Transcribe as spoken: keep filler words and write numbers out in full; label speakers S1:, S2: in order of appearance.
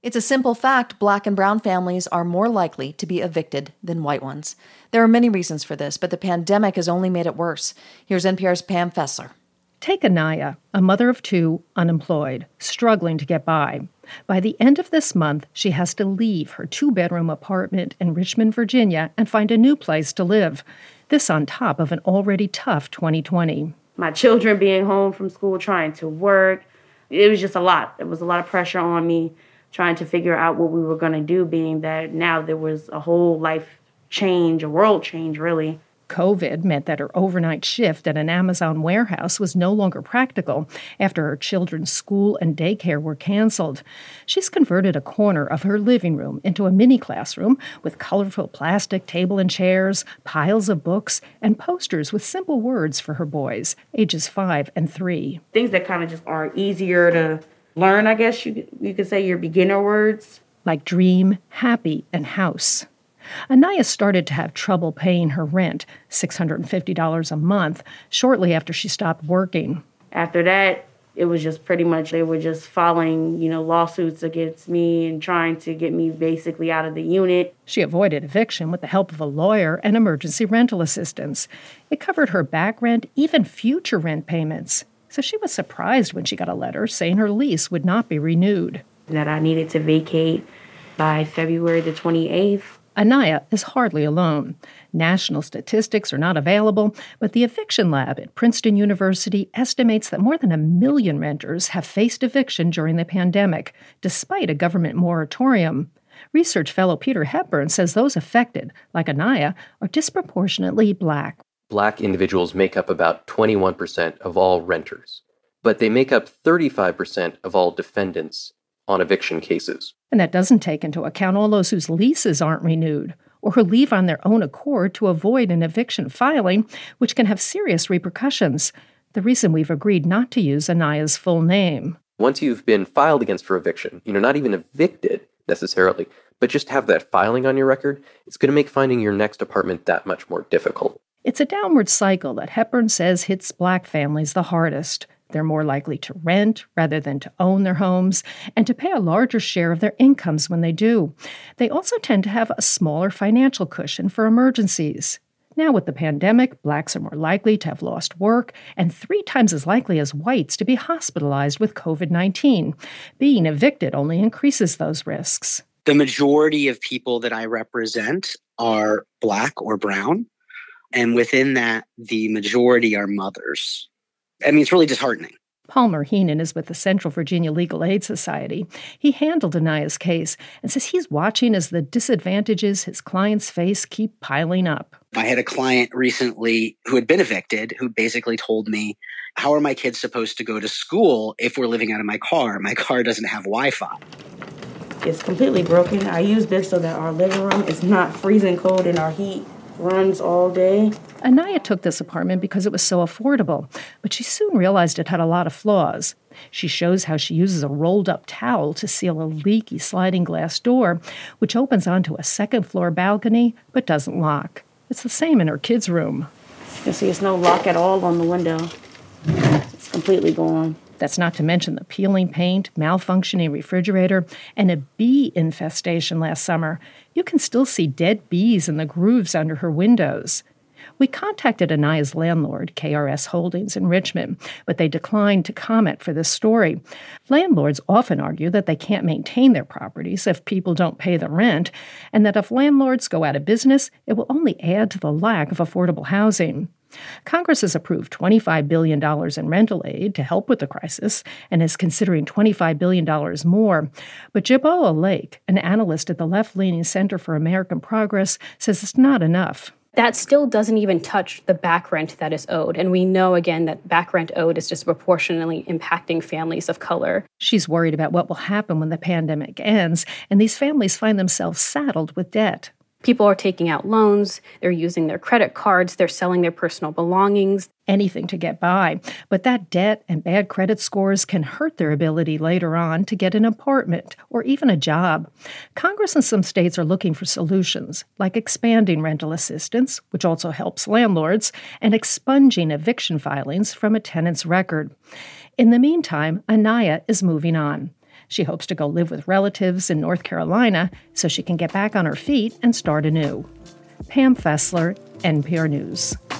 S1: It's a simple fact Black and brown families are more likely to be evicted than white ones. There are many reasons for this, but the pandemic has only made it worse. Here's N P R's Pam Fessler.
S2: Take Anaya, a mother of two, unemployed, struggling to get by. By the end of this month, she has to leave her two-bedroom apartment in Richmond, Virginia, and find a new place to live. This on top of an already tough twenty twenty.
S3: My children being home from school, trying to work. It was just a lot. There was a lot of pressure on me, trying to figure out what we were going to do, being that now there was a whole life change, a world change, really.
S2: COVID meant that her overnight shift at an Amazon warehouse was no longer practical after her children's school and daycare were canceled. She's converted a corner of her living room into a mini classroom with colorful plastic table and chairs, piles of books, and posters with simple words for her boys, ages five and three.
S3: Things that kind of just are easier to learn, I guess you, you could say, your beginner words.
S2: Like dream, happy, and house. Anaya started to have trouble paying her rent, six hundred fifty dollars a month, shortly after she stopped working.
S3: After that, it was just pretty much they were just filing, you know, lawsuits against me and trying to get me basically out of the unit.
S2: She avoided eviction with the help of a lawyer and emergency rental assistance. It covered her back rent, even future rent payments. So she was surprised when she got a letter saying her lease would not be renewed.
S3: That I needed to vacate by February the twenty-eighth.
S2: Anaya is hardly alone. National statistics are not available, but the Eviction Lab at Princeton University estimates that more than a million renters have faced eviction during the pandemic, despite a government moratorium. Research fellow Peter Hepburn says those affected, like Anaya, are disproportionately Black.
S4: Black individuals make up about twenty-one percent of all renters, but they make up thirty-five percent of all defendants on eviction cases.
S2: And that doesn't take into account all those whose leases aren't renewed or who leave on their own accord to avoid an eviction filing, which can have serious repercussions. The reason we've agreed not to use Anaya's full name.
S4: Once you've been filed against for eviction, you know, not even evicted necessarily, but just have that filing on your record, it's going to make finding your next apartment that much more difficult.
S2: It's a downward cycle that Hepburn says hits Black families the hardest. They're more likely to rent rather than to own their homes and to pay a larger share of their incomes when they do. They also tend to have a smaller financial cushion for emergencies. Now with the pandemic, Blacks are more likely to have lost work and three times as likely as whites to be hospitalized with covid nineteen. Being evicted only increases those risks.
S5: The majority of people that I represent are Black or brown, and within that, the majority are mothers. I mean, it's really disheartening.
S2: Palmer Heenan is with the Central Virginia Legal Aid Society. He handled Anaya's case and says he's watching as the disadvantages his clients face keep piling up.
S5: I had a client recently who had been evicted who basically told me, how are my kids supposed to go to school if we're living out of my car? My car doesn't have Wi-Fi.
S3: It's completely broken. I use this so that our living room is not freezing cold and our heat runs all day.
S2: Anaya took this apartment because it was so affordable, but she soon realized it had a lot of flaws. She shows how she uses a rolled-up towel to seal a leaky sliding glass door, which opens onto a second-floor balcony but doesn't lock. It's the same in her kids' room.
S3: You can see it's no lock at all on the window. It's completely gone.
S2: That's not to mention the peeling paint, malfunctioning refrigerator, and a bee infestation last summer. You can still see dead bees in the grooves under her windows. We contacted Anaya's landlord, K R S Holdings in Richmond, but they declined to comment for this story. Landlords often argue that they can't maintain their properties if people don't pay the rent, and that if landlords go out of business, it will only add to the lack of affordable housing. Congress has approved twenty-five billion dollars in rental aid to help with the crisis and is considering twenty-five billion dollars more. But Jaboa Lake, an analyst at the left-leaning Center for American Progress, says it's not enough.
S6: That still doesn't even touch the back rent that is owed. And we know, again, that back rent owed is disproportionately impacting families of color.
S2: She's worried about what will happen when the pandemic ends, and these families find themselves saddled with debt.
S6: People are taking out loans, they're using their credit cards, they're selling their personal belongings.
S2: Anything to get by. But that debt and bad credit scores can hurt their ability later on to get an apartment or even a job. Congress and some states are looking for solutions, like expanding rental assistance, which also helps landlords, and expunging eviction filings from a tenant's record. In the meantime, Anaya is moving on. She hopes to go live with relatives in North Carolina so she can get back on her feet and start anew. Pam Fessler, N P R News.